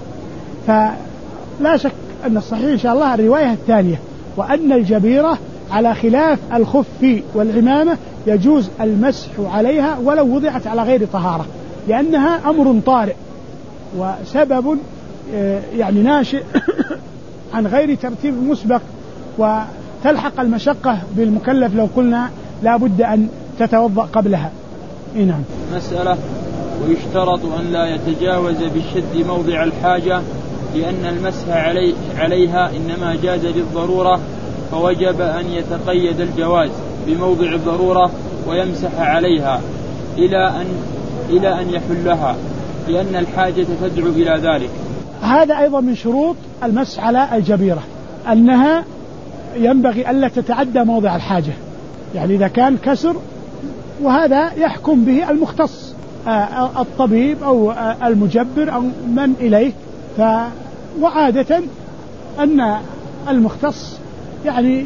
فلا شك أن الصحيح إن شاء الله الرواية الثانية، وأن الجبيرة على خلاف الخف والعمامة يجوز المسح عليها ولو وضعت على غير طهارة، لأنها أمر طارئ وسبب يعني ناشئ عن غير ترتيب مسبق، وتلحق المشقة بالمكلف لو قلنا لا بد أن تتوضأ قبلها. نعم. مسألة. ويشترط أن لا يتجاوز بالشد موضع الحاجة، لأن المسح عليها إنما جاز للضرورة، فوجب أن يتقيد الجواز بموضع الضرورة ويمسح عليها إلى أن يحلها، لأن الحاجة تدعو إلى ذلك. هذا أيضا من شروط المسح على الجبيرة، أنها ينبغي ألا تتعدى موضع الحاجة، يعني إذا كان كسر، وهذا يحكم به المختص الطبيب أو المجبر أو من إليه. وعادة أن المختص يعني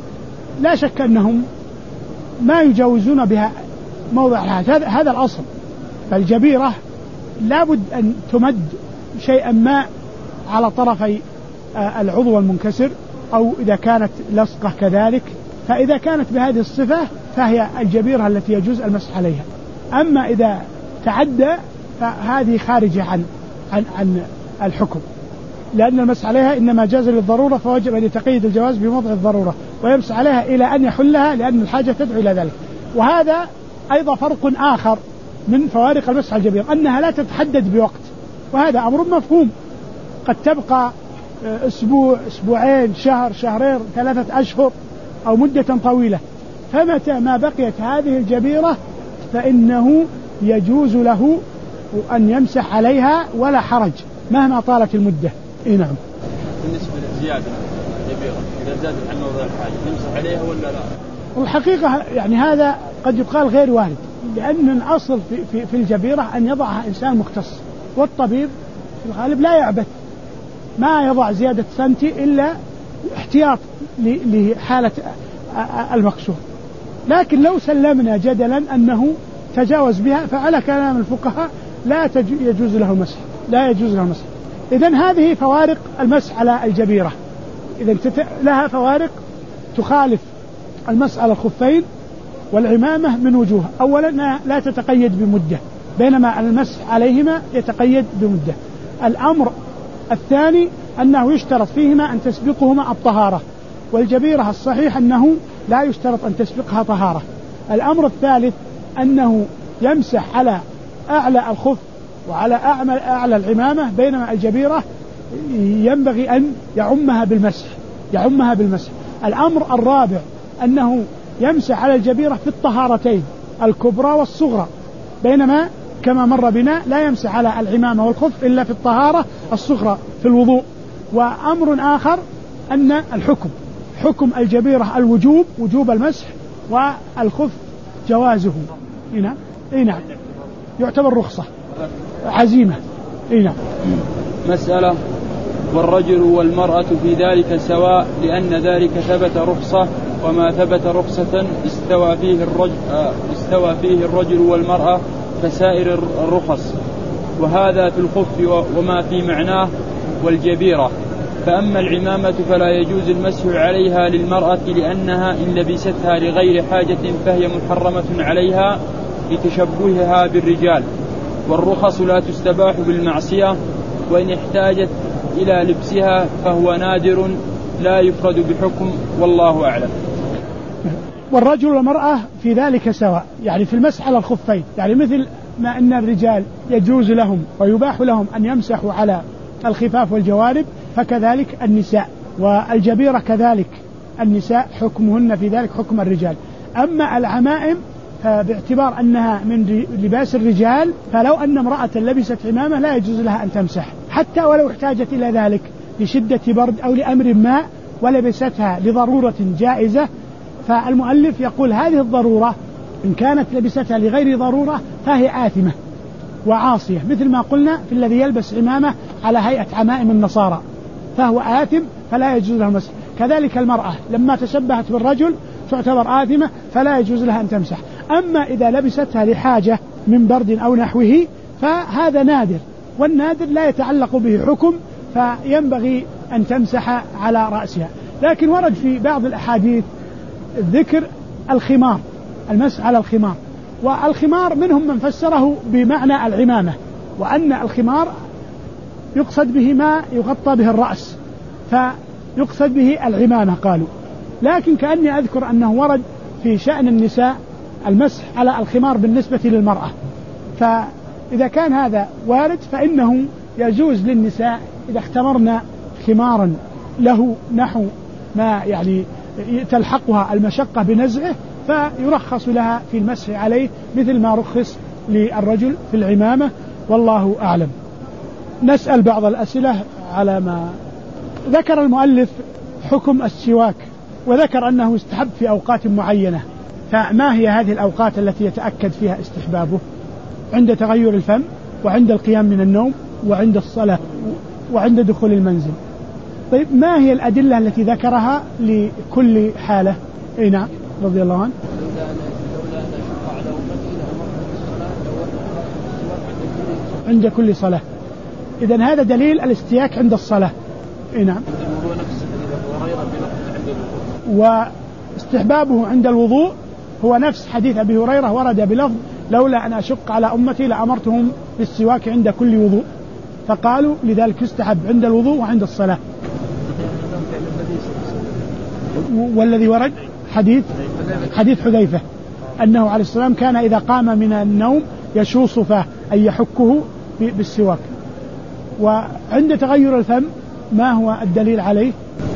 لا شك أنهم ما يجاوزون بها موضع الحاجة، هذا الأصل. فالجبيرة لابد أن تمد شيئا ما على طرفي العضو المنكسر، أو إذا كانت لصقة كذلك. فإذا كانت بهذه الصفة فهي الجبيرة التي يجوز المسح عليها. أما إذا تعدى فهذه خارجة عن الحكم، لأن المسح عليها إنما جاز للضرورة، فوجب أن يتقيد الجواز بموضع الضرورة ويمسح عليها إلى أن يحلها، لأن الحاجة تدعو إلى ذلك. وهذا أيضا فرق آخر من فوارق المسح على الجبيرة، أنها لا تتحدد بوقت، وهذا أمر مفهوم. قد تبقى أسبوع، أسبوعين، شهر، شهرين، 3 أشهر، أو مدة طويلة. فمتى ما بقيت هذه الجبيرة فإنه يجوز له أن يمسح عليها ولا حرج مهما طالت المدة. نعم. بالنسبة للزيادة الجبيرة إذا زادت عن موضع الحاجة نمسح عليها ولا لا؟ والحقيقة يعني هذا قد يقال غير وارد، لأن الأصل في الجبيرة أن يضعها إنسان مختص، والطبيب في الغالب لا يعبث، ما يضع زيادة سنتي إلا احتياط لحالة المكسور. لكن لو سلمنا جدلا أنه تجاوز بها، فعلى كلام الفقهاء لا يجوز له المسح، لا يجوز له المسح. إذن هذه فوارق المسح على الجبيرة، إذن لها فوارق تخالف المسح على الخفين والعمامة من وجوه. أولا لا تتقيد بمدة، بينما المسح عليهما يتقيد بمدة. الأمر الثاني أنه يشترط فيهما أن تسبقهما الطهارة، والجبيرة الصحيح أنه لا يشترط أن تسبقها طهارة. الأمر الثالث أنه يمسح على أعلى الخف وعلى أعلى العمامة، بينما الجبيرة ينبغي أن يعمها بالمسح. الأمر الرابع أنه يمسح على الجبيرة في الطهارتين الكبرى والصغرى، بينما كما مر بنا لا يمسح على العمامة والخف إلا في الطهارة الصغرى في الوضوء. وأمر آخر أن حكم الجبيرة الوجوب، وجوب المسح، والخف جوازه. نعم يعتبر رخصة عزيمة. نعم. مسألة: والرجل والمرأة في ذلك سواء، لأن ذلك ثبت رخصة، وما ثبت رخصة استوى فيه الرجل والمرأة كسائر الرخص، وهذا في الخف وما في معناه والجبيرة. فأما العمامة فلا يجوز المسح عليها للمرأة، لأنها إن لبستها لغير حاجة فهي محرمة عليها لتشبهها بالرجال، والرخص لا تستباح بالمعصية، وإن احتاجت إلى لبسها فهو نادر لا يفرد بحكم، والله أعلم. والرجل والمرأة في ذلك سواء، يعني في المسح على الخفين، يعني مثل ما أن الرجال يجوز لهم ويباح لهم أن يمسحوا على الخفاف والجوارب، فكذلك النساء، والجبيرة كذلك النساء حكمهن في ذلك حكم الرجال. أما العمائم فباعتبار أنها من لباس الرجال، فلو أن امرأة لبست عمامة لا يجوز لها أن تمسح، حتى ولو احتاجت إلى ذلك لشدة برد أو لأمر ما ولبستها لضرورة جائزة. فالمؤلف يقول هذه الضرورة إن كانت لبستها لغير ضرورة فهي آثمة وعاصية، مثل ما قلنا في الذي يلبس عمامة على هيئة عمائم النصارى فهو آثم فلا يجوز له المسح. كذلك المرأة لما تشبهت بالرجل تعتبر آثمة فلا يجوز لها أن تمسح. أما إذا لبستها لحاجة من برد أو نحوه فهذا نادر، والنادر لا يتعلق به حكم، فينبغي أن تمسح على رأسها. لكن ورد في بعض الأحاديث ذكر الخمار، المسح على الخمار، والخمار منهم من فسره بمعنى العمامة، وأن الخمار يقصد به ما يغطى به الرأس فيقصد به العمامة قالوا. لكن كأني أذكر أنه ورد في شأن النساء المسح على الخمار بالنسبة للمرأة، فإذا كان هذا وارد فإنه يجوز للنساء إذا اختمرنا خمارا له نحو ما يعني تلحقها المشقة بنزعه فيرخص لها في المسح عليه مثل ما رخص للرجل في العمامة، والله أعلم. نسأل بعض الأسئلة على ما ذكر المؤلف حكم السواك، وذكر أنه يستحب في أوقات معينة. فما هي هذه الأوقات التي يتأكد فيها استحبابه؟ عند تغير الفم، وعند القيام من النوم، وعند الصلاة، وعند دخول المنزل. طيب ما هي الأدلة التي ذكرها لكل حالة؟ نعم رضي الله عنه. عند كل صلاة. إذن هذا دليل الاستياك عند الصلاة. نعم. واستحبابه عند الوضوء هو نفس حديث أبي هريرة ورد بلفظ لولا أن أشق على أمتي لأمرتهم بالسواك عند كل وضوء، فقالوا لذلك يستحب عند الوضوء وعند الصلاة. والذي ورد حديث حذيفة أنه عليه السلام كان إذا قام من النوم يشوص فاه أي يحكه بالسواك. وعند تغير الفم ما هو الدليل عليه؟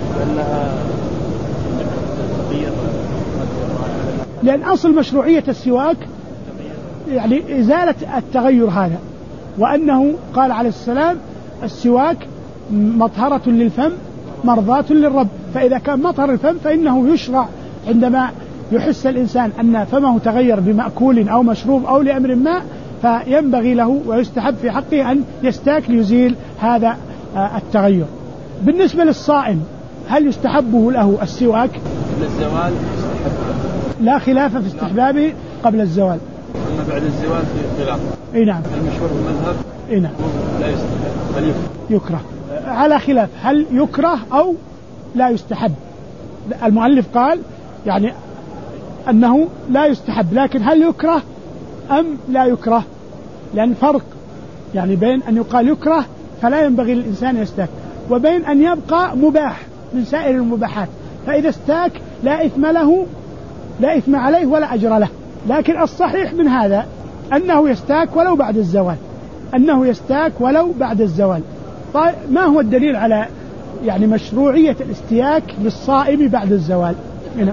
لأن أصل مشروعية السواك يعني إزالة التغير هذا، وأنه قال عليه السلام السواك مطهرة للفم مرضاة للرب. فإذا كان مطهر الفم فإنه يشرع عندما يحس الإنسان أن فمه تغير بمأكول أو مشروب أو لأمر ما، فينبغي له ويستحب في حقه أن يستاك ليزيل هذا التغير. بالنسبة للصائم هل يستحبه له السواك؟ قبل الزوال لا خلاف في استحبابه قبل الزوال. أما بعد الزوال في خلاف. نعم. المشهور المذهب نعم لا يستحب بل يكره. على خلاف هل يكره أو لا يستحب. المؤلف قال يعني أنه لا يستحب، لكن هل يكره أم لا يكره؟ لأن فرق يعني بين أن يقال يكره فلا ينبغي للإنسان يستاك، وبين أن يبقى مباح من سائر المباحات، فإذا استاك لا إثم له لا إثم عليه ولا أجر له. لكن الصحيح من هذا أنه يستاك ولو بعد الزوال، أنه يستاك ولو بعد الزوال. طيب ما هو الدليل على يعني مشروعية الاستياك للصائم بعد الزوال؟ هنا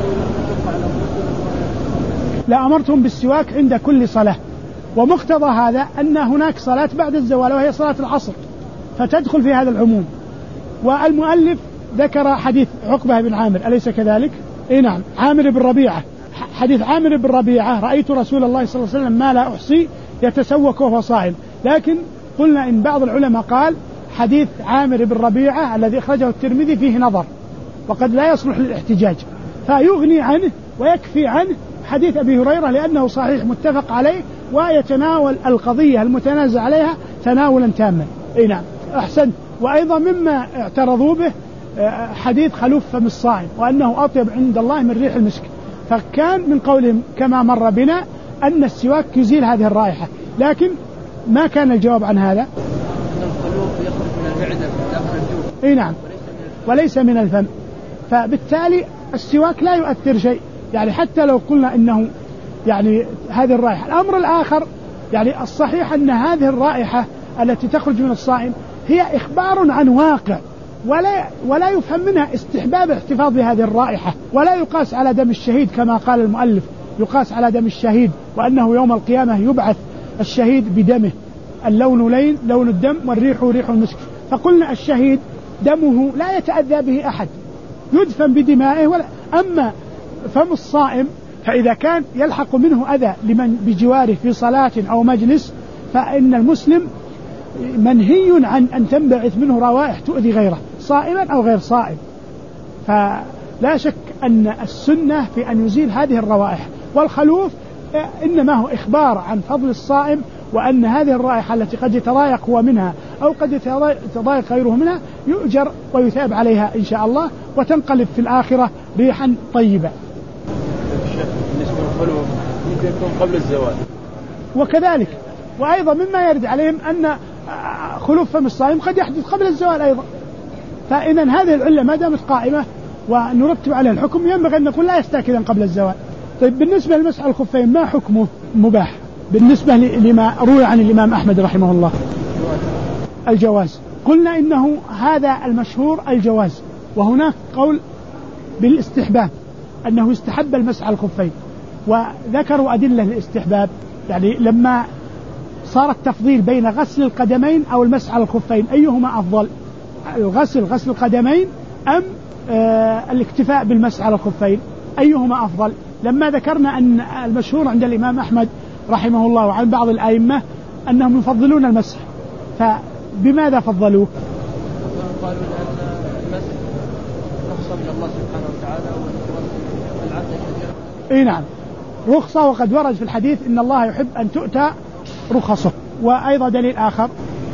لا أمرتهم بالسواك عند كل صلاة، ومقتضى هذا أن هناك صلاة بعد الزوال وهي صلاة العصر فتدخل في هذا العموم. والمؤلف ذكر حديث عقبة بن عامر أليس كذلك؟ نعم عامر بن ربيعة، حديث عامر بن ربيعة رأيت رسول الله صلى الله عليه وسلم ما لا أحصي يتسوك وهو صائم. لكن قلنا إن بعض العلماء قال حديث عامر بن ربيعة الذي أخرجه الترمذي فيه نظر وقد لا يصلح للاحتجاج، فيغني عنه ويكفي عنه حديث أبي هريرة لأنه صحيح متفق عليه ويتناول القضية المتنازع عليها تناولا تاما. نعم أحسنت. وأيضا مما اعترضوا به حديث خلوف فم الصائم وأنه أطيب عند الله من ريح المسك، فكان من قولهم كما مر بنا أن السواك يزيل هذه الرائحة، لكن ما كان الجواب عن هذا. الخلوف يخرج من المعدة داخل الجوف. نعم وليس من الفم، فبالتالي السواك لا يؤثر شيء يعني حتى لو قلنا إنه يعني هذه الرائحة. الأمر الآخر يعني الصحيح أن هذه الرائحة التي تخرج من الصائم هي إخبار عن واقع ولا يفهم منها استحباب الاحتفاظ بهذه الرائحة، ولا يقاس على دم الشهيد كما قال المؤلف يقاس على دم الشهيد، وأنه يوم القيامة يبعث الشهيد بدمه، اللون لون الدم والريح ريح المسك. فقلنا الشهيد دمه لا يتأذى به أحد يدفن بدمائه أما فم الصائم فإذا كان يلحق منه أذى لمن بجواره في صلاة أو مجلس فإن المسلم منهي عن أن تنبعث منه روائح تؤذي غيره صائما أو غير صائم. فلا شك أن السنة في أن يزيل هذه الروائح، والخلوف إنما هو إخبار عن فضل الصائم وأن هذه الرائحة التي قد يتضايق هو منها أو قد يتضايق غيره منها يؤجر ويثاب عليها إن شاء الله وتنقلب في الآخرة ريحا طيبة. بالنسبة للخلوف ممكن يكون قبل الزوال وكذلك، وأيضا مما يرد عليهم أن خلوف فم الصائم قد يحدث قبل الزوال أيضا. فإذا هذه العلة ما دامت قائمة ونرتب عليها الحكم ينبغي أن نقول لا يستأكد قبل الزوال. طيب بالنسبة لمسح الخفين ما حكمه؟ مباح بالنسبة لما روي عن الإمام أحمد رحمه الله الجواز. قلنا إنه هذا المشهور الجواز، وهناك قول بالاستحباب أنه يستحب المسح الخفين، وذكروا أدلة للاستحباب يعني لما صار التفضيل بين غسل القدمين أو المسح على الخفين أيهما أفضل؟ غسل القدمين أم الاكتفاء بالمسح على الخفين؟ أيهما أفضل؟ لما ذكرنا أن المشهور عند الإمام أحمد رحمه الله وعن بعض الأئمة أنهم يفضلون المسح، فبماذا فضلوه؟ قالوا لأن المسح رخصة من الله سبحانه وتعالى والعادة كثيرة. إيه نعم، رخصة، وقد ورد في الحديث إن الله يحب أن تؤتى رخصه. وأيضا دليل آخر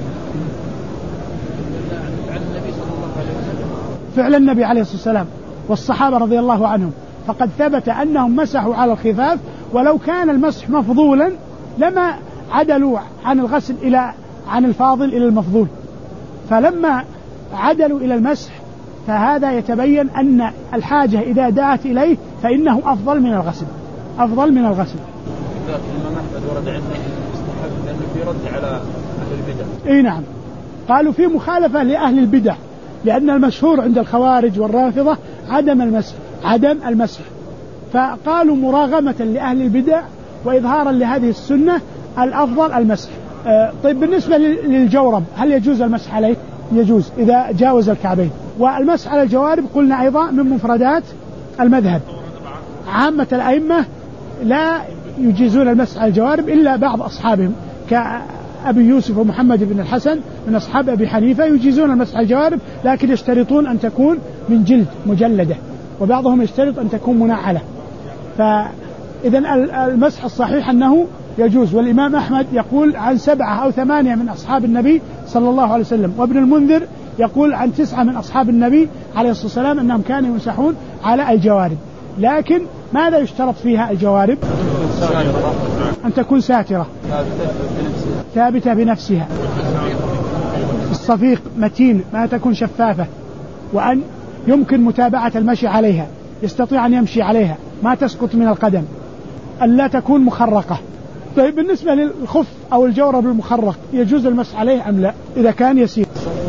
فعل النبي عليه الصلاة والسلام والصحابة رضي الله عنهم، فقد ثبت أنهم مسحوا على الخفاف، ولو كان المسح مفضولا لما عدلوا عن الغسل عن الفاضل إلى المفضول، فلما عدلوا إلى المسح فهذا يتبين أن الحاجة إذا دعت إليه فإنه أفضل من الغسل. الإمام أحمد ورد عنه مستحب لأنه في رد على أهل البدع. إيه نعم، قالوا في مخالفة لأهل البدع، لأن المشهور عند الخوارج والرافضة عدم المسح، فقالوا مراغمة لأهل البدع وإظهارا لهذه السنة الأفضل المسح. طيب بالنسبة للجورب هل يجوز المسح عليه؟ يجوز إذا جاوز الكعبين. والمسح على الجوارب قلنا أيضا من مفردات المذهب، عامة الأئمة لا يجيزون المسح على الجوارب إلا بعض أصحابهم كأبي يوسف ومحمد بن الحسن من أصحاب أبي حنيفة يجيزون المسح على الجوارب، لكن يشترطون أن تكون من جلد مجلدة، وبعضهم يشترط أن تكون منعلة. فإذا المسح الصحيح أنه يجوز. والإمام أحمد يقول عن 7 أو 8 من أصحاب النبي صلى الله عليه وسلم، وابن المنذر يقول عن 9 من أصحاب النبي عليه الصلاة والسلام أنهم كانوا يمسحون على الجوارب. لكن ماذا يشترط فيها الجوارب؟ أن تكون ساترة ثابتة بنفسها، الصفيق متين، ما تكون شفافة، وأن يمكن متابعة المشي عليها، يستطيع أن يمشي عليها، ما تسقط من القدم، أن لا تكون مخرقة. طيب بالنسبة للخف أو الجورب المخرق يجوز المسح عليه أم لا إذا كان يسير؟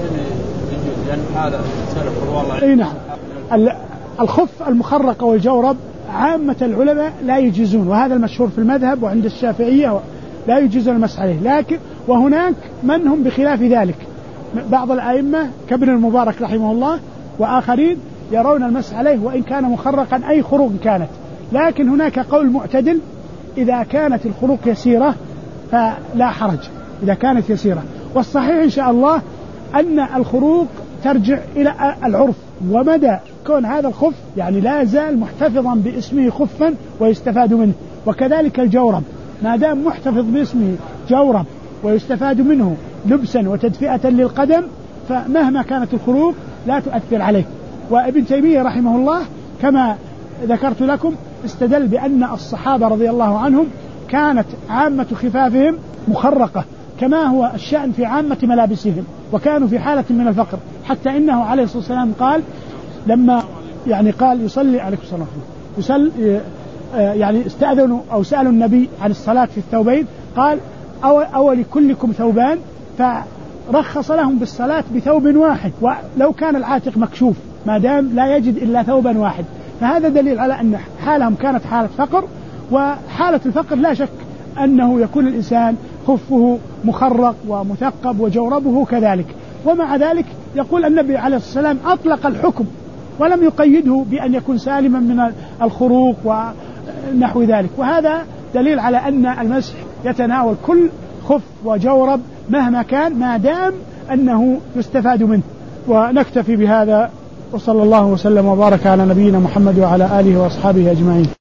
أي نعم، الخف المخرق أو الجورب عامة العلماء لا يجيزون، وهذا المشهور في المذهب وعند الشافعية لا يجوزون المسح عليه. لكن وهناك من هم بخلاف ذلك، بعض الأئمة كابن المبارك رحمه الله وآخرين يرون المسح عليه وإن كان مخرقا أي خروق كانت، لكن هناك قول معتدل إذا كانت الخروق يسيرة فلا حرج إذا كانت يسيرة. والصحيح إن شاء الله أن الخروق ترجع إلى العرف، ومدى كون هذا الخف يعني لا زال محتفظا باسمه خفا ويستفاد منه، وكذلك الجورب ما دام محتفظ باسمه جورب ويستفاد منه لبسا وتدفئة للقدم فمهما كانت الخروق لا تؤثر عليه. وابن تيمية رحمه الله كما ذكرت لكم استدل بأن الصحابة رضي الله عنهم كانت عامة خفافهم مخرقة كما هو الشأن في عامة ملابسهم، وكانوا في حالة من الفقر، حتى إنه عليه الصلاة والسلام قال لما قال يصلي عليه الصلاة والسلام استأذنوا أو سألوا النبي عن الصلاة في الثوبين، قال أو لكلكم ثوبان، فرخص لهم بالصلاة بثوب واحد، ولو كان العاتق مكشوف ما دام لا يجد إلا ثوبا واحد. فهذا دليل على أن حالهم كانت حالة فقر، وحالة الفقر لا شك أنه يكون الإنسان خفه مخرق ومثقب وجوربه كذلك. ومع ذلك يقول النبي عليه الصلاة والسلام أطلق الحكم ولم يقيده بأن يكون سالما من الخروق ونحو ذلك، وهذا دليل على أن المسح يتناول كل خف وجورب مهما كان ما دام أنه يستفاد منه. ونكتفي بهذا، وصلى الله وسلم وبارك على نبينا محمد وعلى آله وأصحابه أجمعين.